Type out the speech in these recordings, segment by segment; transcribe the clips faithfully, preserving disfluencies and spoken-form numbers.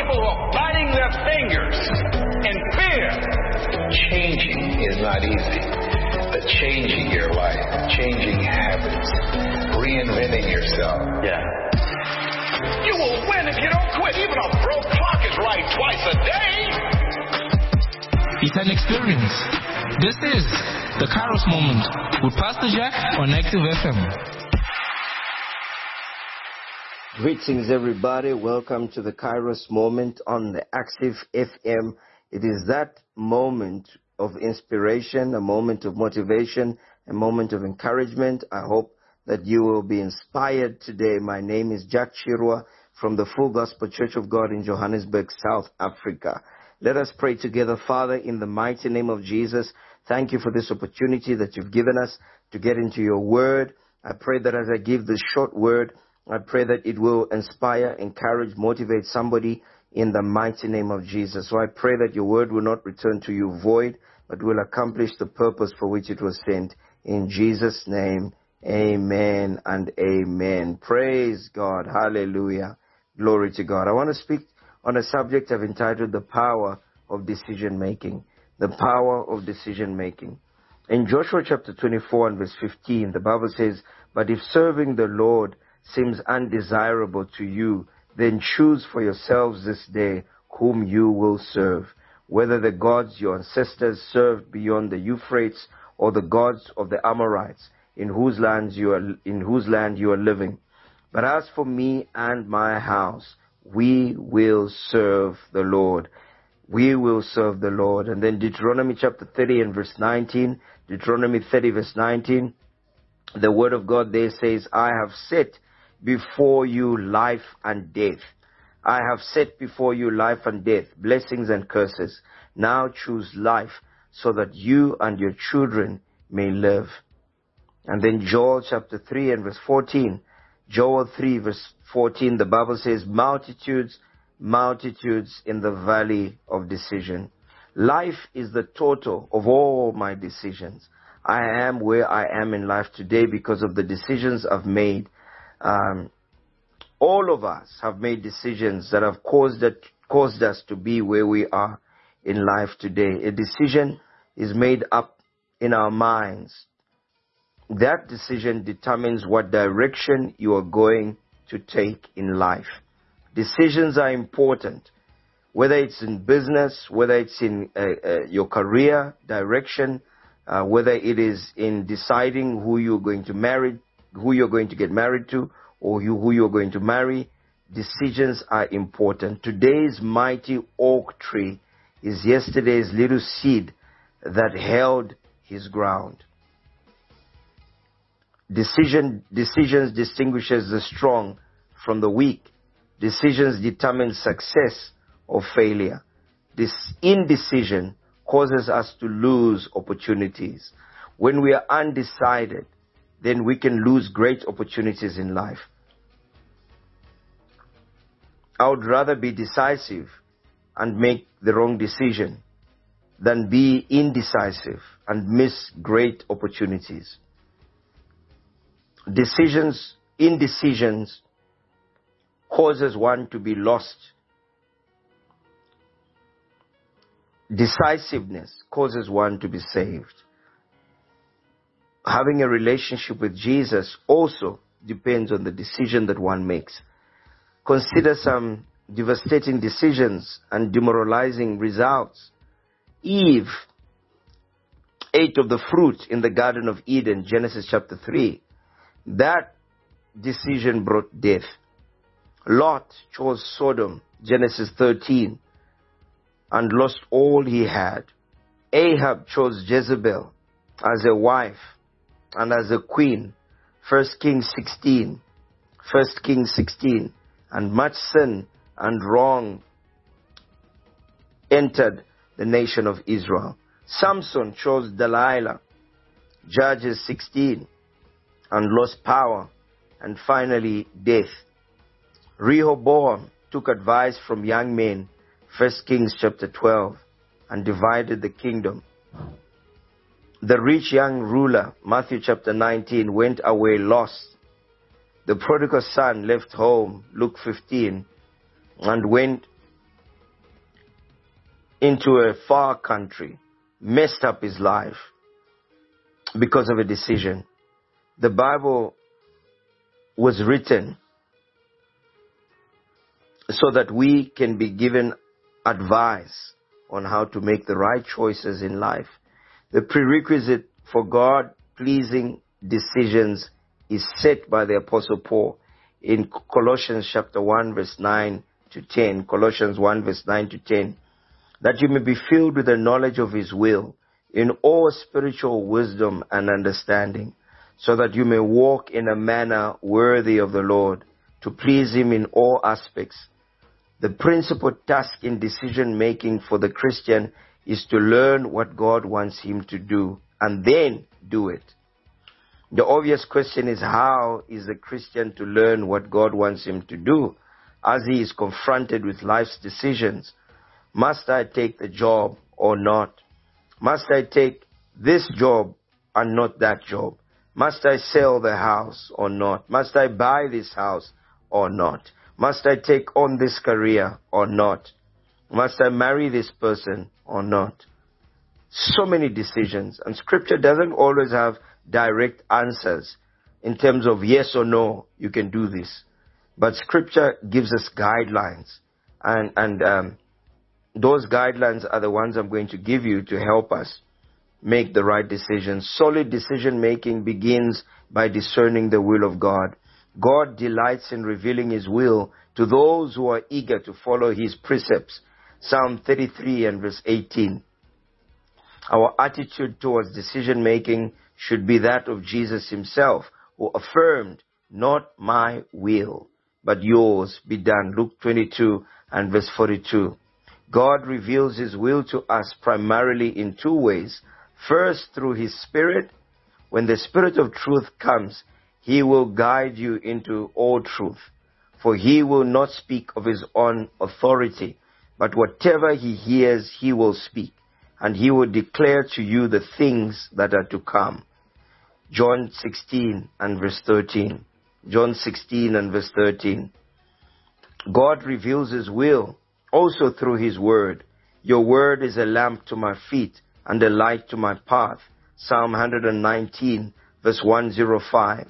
people who are biting their fingers in fear. Changing is not easy. But changing your life, changing habits, reinventing yourself. Yeah. You will win if you don't quit. Even a broke clock is right twice a day. It's an experience. This is the Kairos Moment with Pastor Jack on Active F M. Greetings, everybody. Welcome to the Kairos Moment on the Active F M. It is that moment of inspiration, a moment of motivation, a moment of encouragement. I hope that you will be inspired today. My name is Jack Chirwa from the Full Gospel Church of God in Johannesburg, South Africa. Let us pray together. Father, in the mighty name of Jesus, thank you for this opportunity that you've given us to get into your word. I pray that as I give this short word, I pray that it will inspire, encourage, motivate somebody in the mighty name of Jesus. So I pray that your word will not return to you void, but will accomplish the purpose for which it was sent. In Jesus' name, amen and amen. Praise God. Hallelujah. Glory to God. I want to speak on a subject I've entitled The Power of Decision Making. The Power of Decision Making. In Joshua chapter twenty-four and verse fifteen, the Bible says, "But if serving the Lord seems undesirable to you, then choose for yourselves this day whom you will serve, whether the gods your ancestors served beyond the Euphrates or the gods of the Amorites, in whose lands you are in whose land you are living. But as for me and my house, we will serve the Lord." We will serve the Lord. And then Deuteronomy chapter thirty and verse nineteen, Deuteronomy thirty verse nineteen, the word of God there says, "I have set before you life and death. I have set before you life and death, blessings and curses. Now choose life so that you and your children may live." And then Joel chapter three and verse fourteen. Joel three verse fourteen, the Bible says, "Multitudes, multitudes in the valley of decision." Life is the total of all my decisions. I am where I am in life today because of the decisions I've made. Um, all of us have made decisions that have caused it, caused us to be where we are in life today. A decision is made up in our minds. That decision determines what direction you are going to take in life. Decisions are important, whether it's in business, whether it's in uh, uh, your career direction, uh, whether it is in deciding who you're going to marry, who you're going to get married to, or you, who you're going to marry. Decisions are important. Today's mighty oak tree is yesterday's little seed that held his ground. Decision, decisions distinguishes the strong from the weak. Decisions determine success or failure. This indecision causes us to lose opportunities. When we are undecided, then we can lose great opportunities in life. I would rather be decisive and make the wrong decision than be indecisive and miss great opportunities. Decisions, indecisions causes one to be lost. Decisiveness causes one to be saved. Having a relationship with Jesus also depends on the decision that one makes. Consider some devastating decisions and demoralizing results. Eve ate of the fruit in the Garden of Eden, Genesis chapter three. That decision brought death. Lot chose Sodom, Genesis thirteen, and lost all he had. Ahab chose Jezebel as a wife and as a queen, First Kings sixteen, First Kings sixteen, and much sin and wrong entered the nation of Israel. Samson chose Delilah, Judges sixteen, and lost power and finally death. Rehoboam took advice from young men, First Kings chapter twelve, and divided the kingdom. The rich young ruler, Matthew chapter nineteen, went away lost. The prodigal son left home, Luke fifteen, and went into a far country, messed up his life because of a decision. The Bible was written so that we can be given advice on how to make the right choices in life. The prerequisite for God-pleasing decisions is set by the Apostle Paul in Colossians chapter one, verse nine to ten. Colossians one, verse nine to ten. That you may be filled with the knowledge of his will, in all spiritual wisdom and understanding, so that you may walk in a manner worthy of the Lord, to please him in all aspects. The principal task in decision-making for the Christian is to learn what God wants him to do, and then do it. The obvious question is, how is a Christian to learn what God wants him to do as he is confronted with life's decisions? Must I take the job or not? Must I take this job and not that job? Must I sell the house or not? Must I buy this house or not? Must I take on this career or not? Must I marry this person or not? So many decisions, and Scripture doesn't always have direct answers in terms of yes or no, you can do this. But Scripture gives us guidelines, and, and um, those guidelines are the ones I'm going to give you to help us make the right decisions. Solid decision making begins by discerning the will of God. God delights in revealing his will to those who are eager to follow his precepts. Psalm thirty-three and verse eighteen. Our attitude towards decision making should be that of Jesus himself, who affirmed, "Not my will, but yours be done." Luke twenty-two and verse forty-two. God reveals his will to us primarily in two ways. First, through his Spirit. When the Spirit of truth comes, he will guide you into all truth. For he will not speak of his own authority, but whatever he hears, he will speak, and he will declare to you the things that are to come. John sixteen and verse thirteen. John sixteen and verse thirteen. God reveals his will also through his word. Your word is a lamp to my feet and a light to my path. Psalm one nineteen verse one oh five.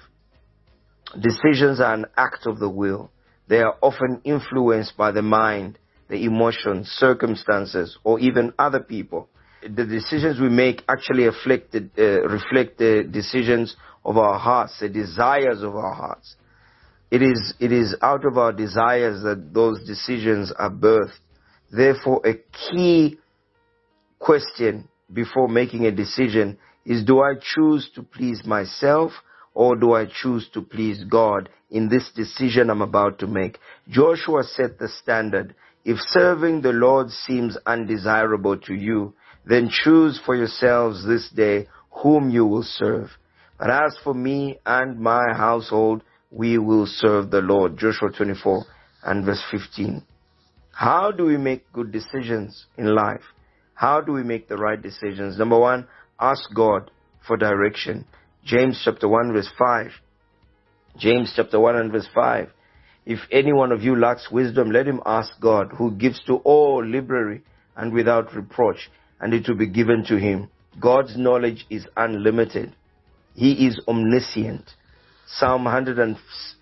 Decisions are an act of the will. They are often influenced by the mind, the emotions, circumstances, or even other people. The decisions we make actually reflect the, uh, reflect the decisions of our hearts, the desires of our hearts. It is, it is out of our desires that those decisions are birthed. Therefore, a key question before making a decision is, do I choose to please myself or do I choose to please God in this decision I'm about to make? Joshua set the standard. If serving the Lord seems undesirable to you, then choose for yourselves this day whom you will serve. But as for me and my household, we will serve the Lord. Joshua twenty-four and verse fifteen. How do we make good decisions in life? How do we make the right decisions? Number one, ask God for direction. James chapter one verse five. James chapter one and verse five. If any one of you lacks wisdom, let him ask God, who gives to all liberally and without reproach, and it will be given to him. God's knowledge is unlimited. He is omniscient. Psalm one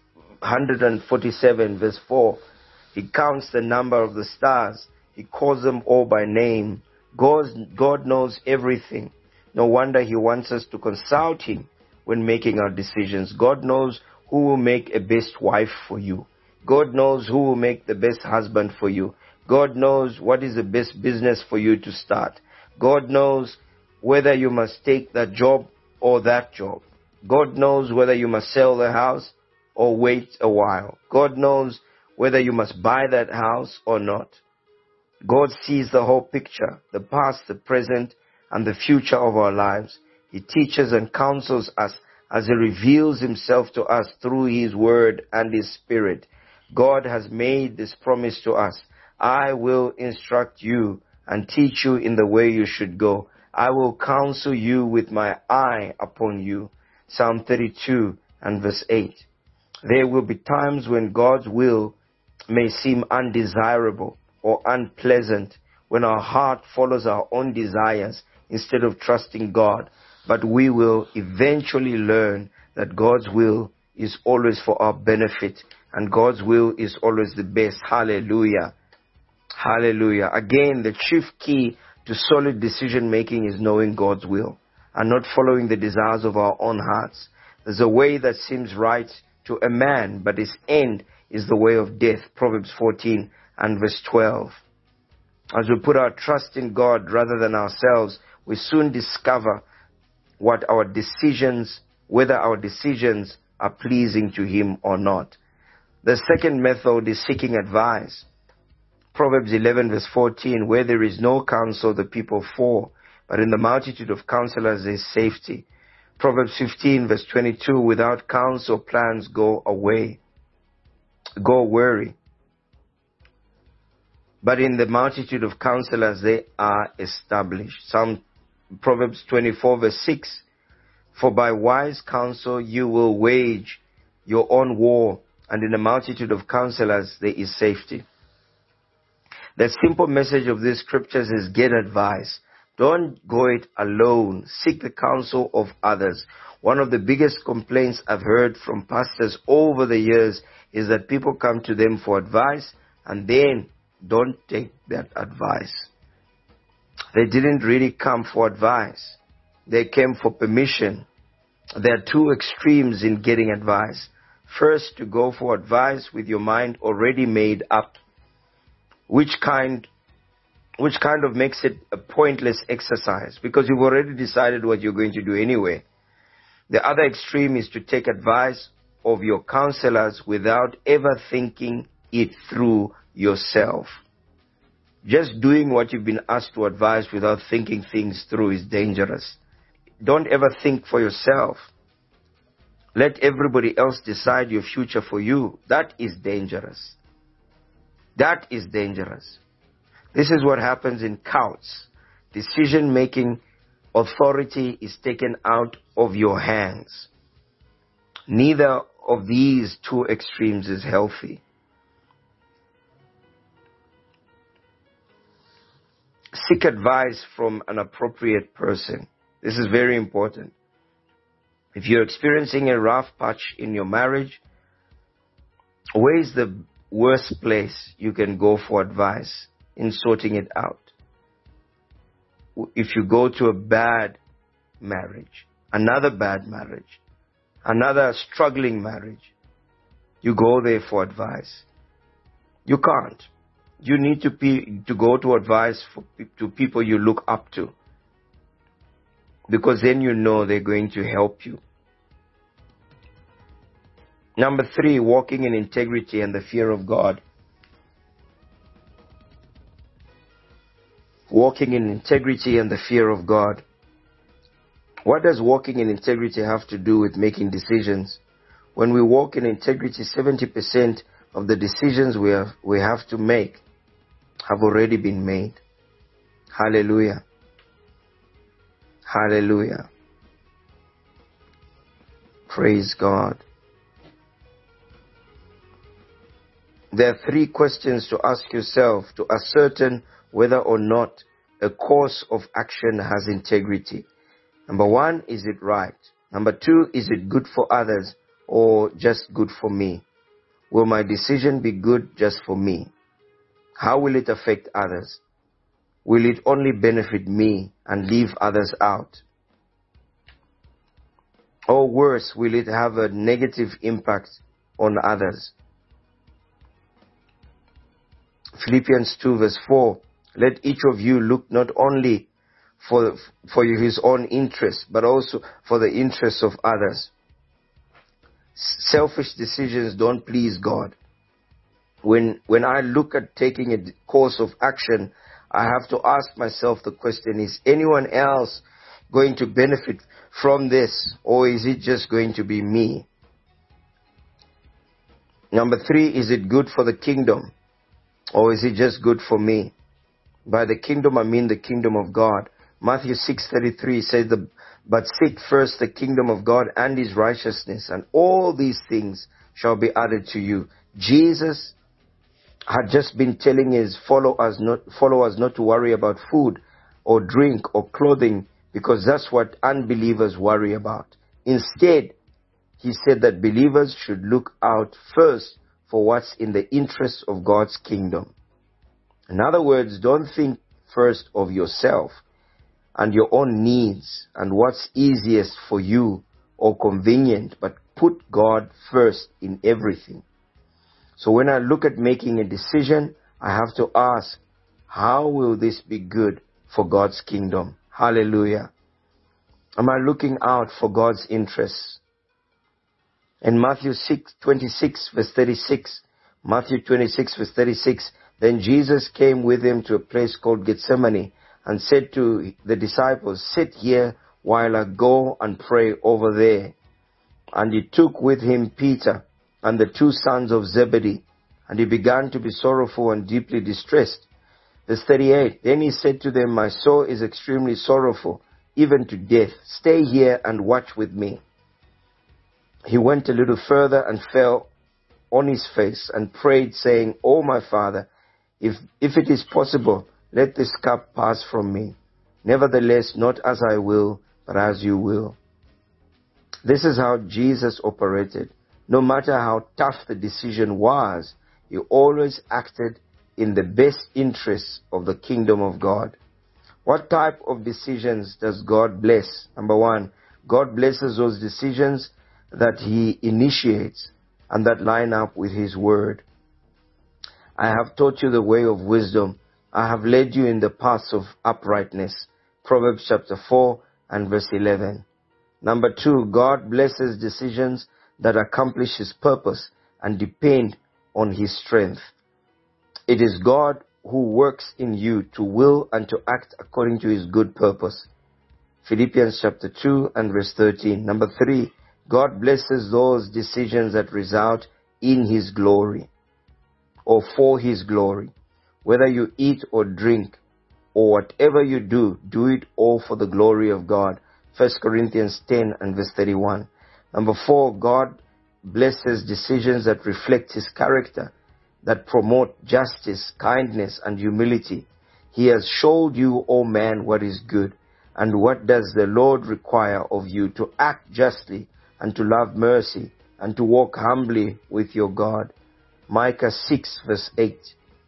forty-seven verse four. He counts the number of the stars. He calls them all by name. God, God knows everything. No wonder he wants us to consult him when making our decisions. God knows who will make a best wife for you. God knows who will make the best husband for you. God knows what is the best business for you to start. God knows whether you must take that job or that job. God knows whether you must sell the house or wait a while. God knows whether you must buy that house or not. God sees the whole picture, the past, the present, and the future of our lives. He teaches and counsels us as he reveals himself to us through his word and his Spirit. God has made this promise to us. I will instruct you and teach you in the way you should go. I will counsel you with my eye upon you. Psalm thirty-two and verse eight. There will be times when God's will may seem undesirable or unpleasant when our heart follows our own desires instead of trusting God. But we will eventually learn that God's will is always for our benefit, and God's will is always the best. Hallelujah. Hallelujah. Again, the chief key to solid decision making is knowing God's will and not following the desires of our own hearts. There's a way that seems right to a man, but his end is the way of death. Proverbs fourteen and verse twelve. As we put our trust in God rather than ourselves, we soon discover what our decisions, whether our decisions are pleasing to Him or not. The second method is seeking advice. Proverbs eleven verse fourteen, where there is no counsel, the people fall, but in the multitude of counselors there is safety. Proverbs fifteen verse twenty-two, without counsel plans go away, go weary. But in the multitude of counselors they are established. Some Proverbs twenty-four verse six, for by wise counsel you will wage your own war, and in a multitude of counselors there is safety. The simple message of these scriptures is get advice. Don't go it alone. Seek the counsel of others. One of the biggest complaints I've heard from pastors over the years is that people come to them for advice and then don't take that advice. They didn't really come for advice. They came for permission. There are two extremes in getting advice. First, to go for advice with your mind already made up, which kind, which kind of makes it a pointless exercise because you've already decided what you're going to do anyway. The other extreme is to take advice of your counselors without ever thinking it through yourself. Just doing what you've been asked to advise without thinking things through is dangerous. Don't ever think for yourself. Let everybody else decide your future for you. That is dangerous. That is dangerous. This is what happens in cults. Decision-making authority is taken out of your hands. Neither of these two extremes is healthy. Seek advice from an appropriate person. This is very important. If you're experiencing a rough patch in your marriage, where is the worst place you can go for advice in sorting it out? If you go to a bad marriage, another bad marriage, another struggling marriage, you go there for advice. You can't. You need to be, to go to advice for, to people you look up to, because then you know they're going to help you. Number three, walking in integrity and the fear of God. Walking in integrity and the fear of God. What does walking in integrity have to do with making decisions? When we walk in integrity, seventy percent of the decisions we have, we have to make have already been made. Hallelujah. Hallelujah. Praise God. There are three questions to ask yourself to ascertain whether or not a course of action has integrity. Number one, is it right? Number two, is it good for others or just good for me? Will my decision be good just for me? How will it affect others? Will it only benefit me and leave others out? Or worse, will it have a negative impact on others? Philippians two verse four, let each of you look not only for, for his own interest, but also for the interests of others. Selfish decisions don't please God. When, when I look at taking a course of action, I have to ask myself the question, is anyone else going to benefit from this, or is it just going to be me? Number three, is it good for the kingdom? Or is it just good for me? By the kingdom, I mean the kingdom of God. Matthew six thirty-three says, the, but seek first the kingdom of God and his righteousness, and all these things shall be added to you. Jesus had just been telling his followers not, followers not to worry about food or drink or clothing, because that's what unbelievers worry about. Instead, he said that believers should look out first for what's in the interest of God's kingdom. In other words, don't think first of yourself and your own needs and what's easiest for you or convenient, but put God first in everything. So when I look at making a decision, I have to ask, how will this be good for God's kingdom? Hallelujah. Am I looking out for God's interests? In Matthew six, twenty-six, verse thirty-six, Matthew twenty-six, verse thirty-six, then Jesus came with him to a place called Gethsemane and said to the disciples, sit here while I go and pray over there. And he took with him Peter and the two sons of Zebedee, and he began to be sorrowful and deeply distressed. Verse thirty-eight, then he said to them, my soul is extremely sorrowful, even to death. Stay here and watch with me. He went a little further and fell on his face and prayed, saying, O my Father, if, if it is possible, let this cup pass from me. Nevertheless, not as I will, but as you will. This is how Jesus operated. No matter how tough the decision was, he always acted in the best interests of the kingdom of God. What type of decisions does God bless? Number one, God blesses those decisions that he initiates and that line up with his word. I have taught you the way of wisdom. I have led you in the paths of uprightness. Proverbs chapter four and verse eleven. Number two, God blesses decisions that accomplish his purpose and depend on his strength. It is God who works in you to will and to act according to his good purpose. Philippians chapter two and verse thirteen. Number three, God blesses those decisions that result in his glory or for his glory. Whether you eat or drink or whatever you do, do it all for the glory of God. First Corinthians ten and verse thirty-one. Number four, God blesses decisions that reflect his character, that promote justice, kindness, and humility. He has showed you, O man, what is good. And what does the Lord require of you? To act justly and to love mercy and to walk humbly with your God. Micah six verse eight.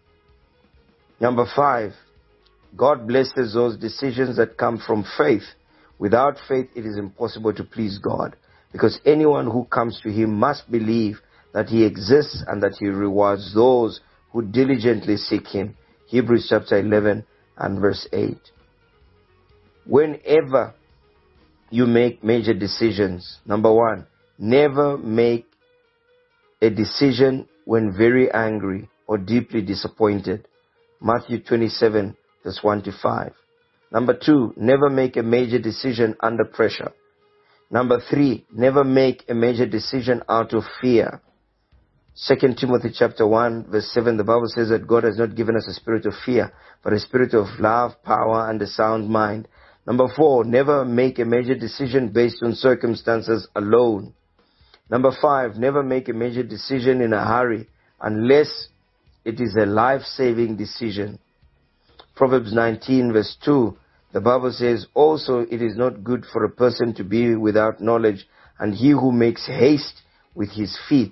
Number five, God blesses those decisions that come from faith. Without faith, it is impossible to please God, because anyone who comes to him must believe that he exists and that he rewards those who diligently seek him. Hebrews chapter eleven and verse eight. Whenever you make major decisions, number one, never make a decision when very angry or deeply disappointed. Matthew twenty-seven verse one to five. Number two, never make a major decision under pressure. Number three, never make a major decision out of fear. Second Timothy chapter one verse seven, the Bible says that God has not given us a spirit of fear, but a spirit of love, power, and a sound mind. Number four, never make a major decision based on circumstances alone. Number five, never make a major decision in a hurry unless it is a life-saving decision. Proverbs nineteen verse two, the Bible says, also it is not good for a person to be without knowledge, and he who makes haste with his feet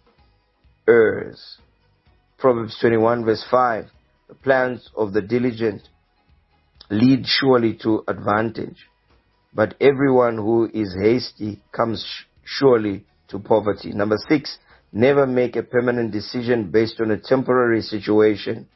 errs. Proverbs twenty-one verse five, the plans of the diligent lead surely to advantage, but everyone who is hasty comes sh- surely to poverty. Number six, never make a permanent decision based on a temporary situation.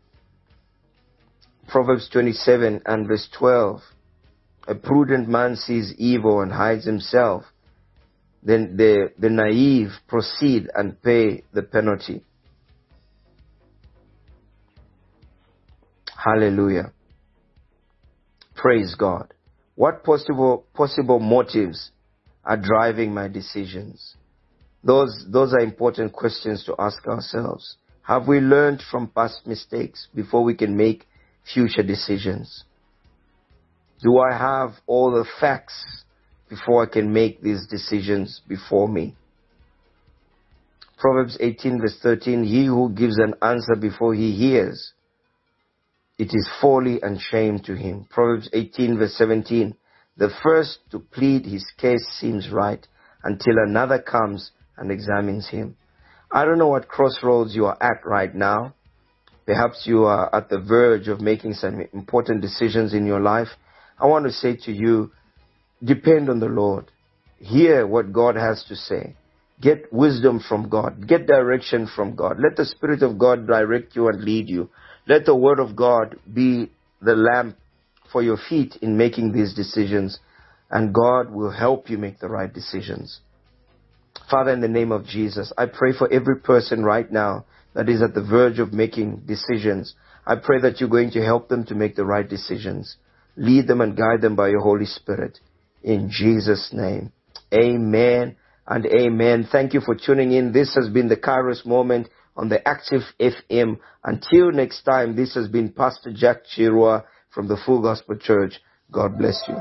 Proverbs twenty-seven and verse twelve, a prudent man sees evil and hides himself. Then the, the naive proceed and pay the penalty. Hallelujah. Praise God. What possible possible motives are driving my decisions? Those, those are important questions to ask ourselves. Have we learned from past mistakes before we can make future decisions? Do I have all the facts before I can make these decisions before me? Proverbs eighteen verse thirteen, he who gives an answer before he hears, it is folly and shame to him. Proverbs eighteen verse seventeen, the first to plead his case seems right until another comes and examines him. I don't know what crossroads you are at right now. Perhaps you are at the verge of making some important decisions in your life. I want to say to you, depend on the Lord. Hear what God has to say. Get wisdom from God. Get direction from God. Let the Spirit of God direct you and lead you. Let the Word of God be the lamp for your feet in making these decisions, and God will help you make the right decisions. Father, in the name of Jesus, I pray for every person right now that is at the verge of making decisions. I pray that you're going to help them to make the right decisions. Lead them and guide them by your Holy Spirit. In Jesus' name, amen and amen. Thank you for tuning in. This has been the Kairos Moment on the Active F M. Until next time, this has been Pastor Jack Chirwa from the Full Gospel Church. God bless you.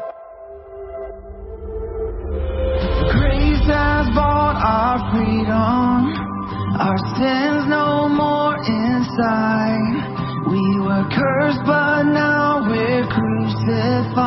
Grace has bought our freedom, our sins no more inside. We were cursed, but now we're crucified.